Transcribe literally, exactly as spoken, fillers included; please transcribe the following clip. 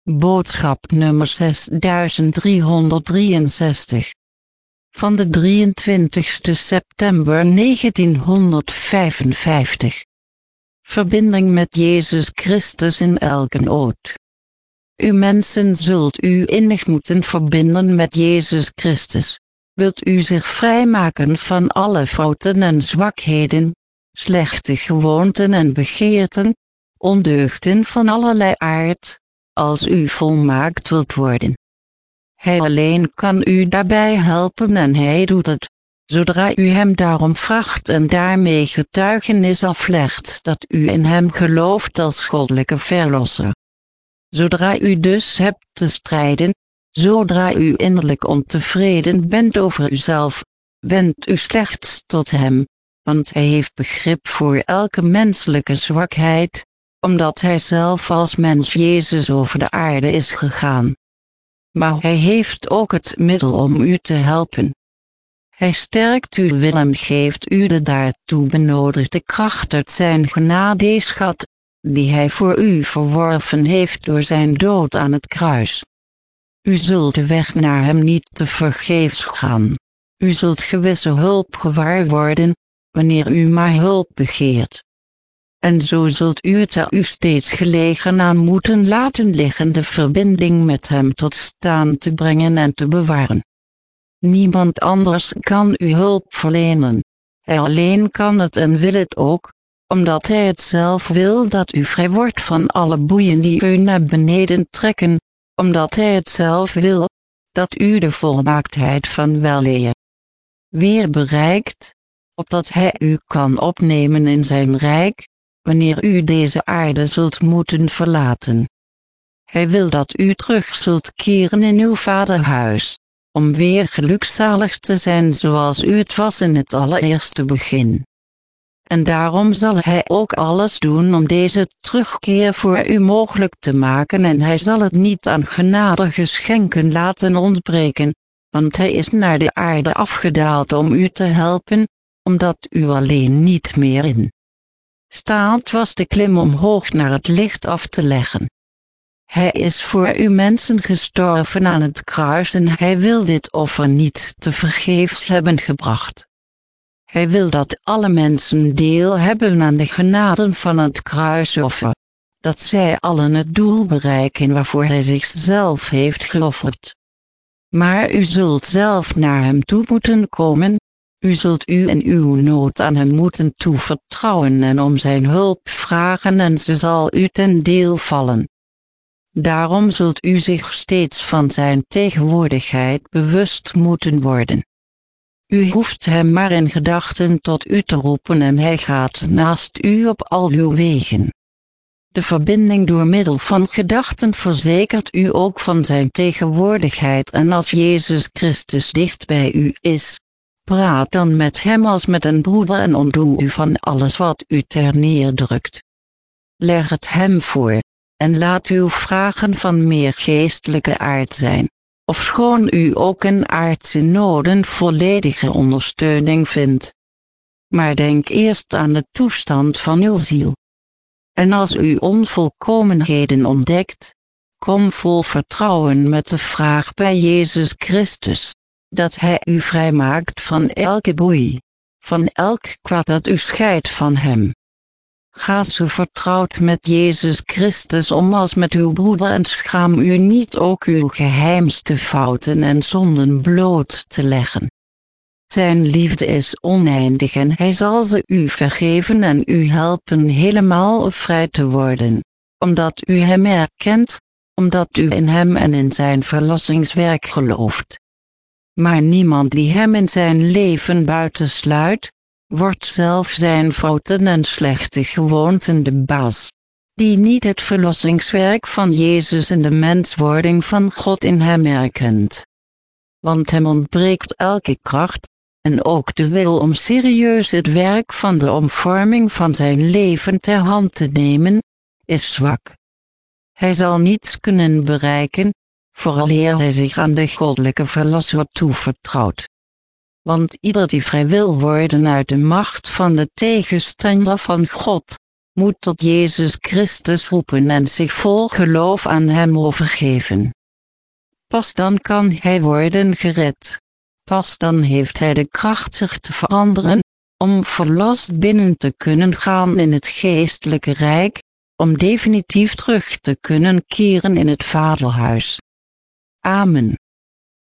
Boodschap nummer zesduizend driehonderddrieënzestig. Van de drieëntwintigste september negentienhonderdvijfenvijftig. Verbinding met Jezus Christus in elke nood. U mensen zult u innig moeten verbinden met Jezus Christus. Wilt u zich vrijmaken van alle fouten en zwakheden, slechte gewoonten en begeerten, ondeugden van allerlei aard, als u volmaakt wilt worden. Hij alleen kan u daarbij helpen en hij doet het, zodra u hem daarom vraagt en daarmee getuigenis aflegt dat u in hem gelooft als goddelijke verlosser. Zodra u dus hebt te strijden, zodra u innerlijk ontevreden bent over uzelf, wendt u slechts tot hem, want hij heeft begrip voor elke menselijke zwakheid, omdat hij zelf als mens Jezus over de aarde is gegaan. Maar hij heeft ook het middel om u te helpen. Hij sterkt uw wil en geeft u de daartoe benodigde kracht uit zijn genadeschat, die hij voor u verworven heeft door zijn dood aan het kruis. U zult de weg naar hem niet te vergeefs gaan. U zult gewisse hulp gewaar worden, wanneer u maar hulp begeert. En zo zult u het er u steeds gelegen aan moeten laten liggen de verbinding met hem tot staan te brengen en te bewaren. Niemand anders kan u hulp verlenen. Hij alleen kan het en wil het ook, omdat hij het zelf wil dat u vrij wordt van alle boeien die u naar beneden trekken, omdat hij het zelf wil, dat u de volmaaktheid van weleer weer bereikt, opdat hij u kan opnemen in zijn rijk, wanneer u deze aarde zult moeten verlaten. Hij wil dat u terug zult keren in uw vaderhuis, om weer gelukzalig te zijn zoals u het was in het allereerste begin. En daarom zal hij ook alles doen om deze terugkeer voor u mogelijk te maken en hij zal het niet aan genadige geschenken laten ontbreken, want hij is naar de aarde afgedaald om u te helpen, omdat u alleen niet meer in staat was de klim omhoog naar het licht af te leggen. Hij is voor u mensen gestorven aan het kruis en hij wil dit offer niet te vergeefs hebben gebracht. Hij wil dat alle mensen deel hebben aan de genaden van het kruisoffer, dat zij allen het doel bereiken waarvoor hij zichzelf heeft geofferd. Maar u zult zelf naar hem toe moeten komen, u zult u in uw nood aan hem moeten toevertrouwen en om zijn hulp vragen en ze zal u ten deel vallen. Daarom zult u zich steeds van zijn tegenwoordigheid bewust moeten worden. U hoeft hem maar in gedachten tot u te roepen en hij gaat naast u op al uw wegen. De verbinding door middel van gedachten verzekert u ook van zijn tegenwoordigheid en als Jezus Christus dicht bij u is, praat dan met hem als met een broeder en ontdoe u van alles wat u terneerdrukt. Leg het hem voor, en laat uw vragen van meer geestelijke aard zijn, ofschoon u ook in aardse noden volledige ondersteuning vindt. Maar denk eerst aan de toestand van uw ziel. En als u onvolkomenheden ontdekt, kom vol vertrouwen met de vraag bij Jezus Christus, dat hij u vrijmaakt van elke boei, van elk kwaad dat u scheidt van hem. Ga zo vertrouwd met Jezus Christus om als met uw broeder en schaam u niet ook uw geheimste fouten en zonden bloot te leggen. Zijn liefde is oneindig en hij zal ze u vergeven en u helpen helemaal vrij te worden, omdat u hem erkent, omdat u in hem en in zijn verlossingswerk gelooft. Maar niemand die hem in zijn leven buitensluit, wordt zelf zijn fouten en slechte gewoonten de baas, die niet het verlossingswerk van Jezus en de menswording van God in hem erkent. Want hem ontbreekt elke kracht, en ook de wil om serieus het werk van de omvorming van zijn leven ter hand te nemen, is zwak. Hij zal niets kunnen bereiken, vooraleer hij zich aan de goddelijke verlosser toevertrouwt. Want ieder die vrij wil worden uit de macht van de tegenstander van God, moet tot Jezus Christus roepen en zich vol geloof aan Hem overgeven. Pas dan kan hij worden gered. Pas dan heeft hij de kracht zich te veranderen, om verlost binnen te kunnen gaan in het geestelijke rijk, om definitief terug te kunnen keren in het Vaderhuis. Amen.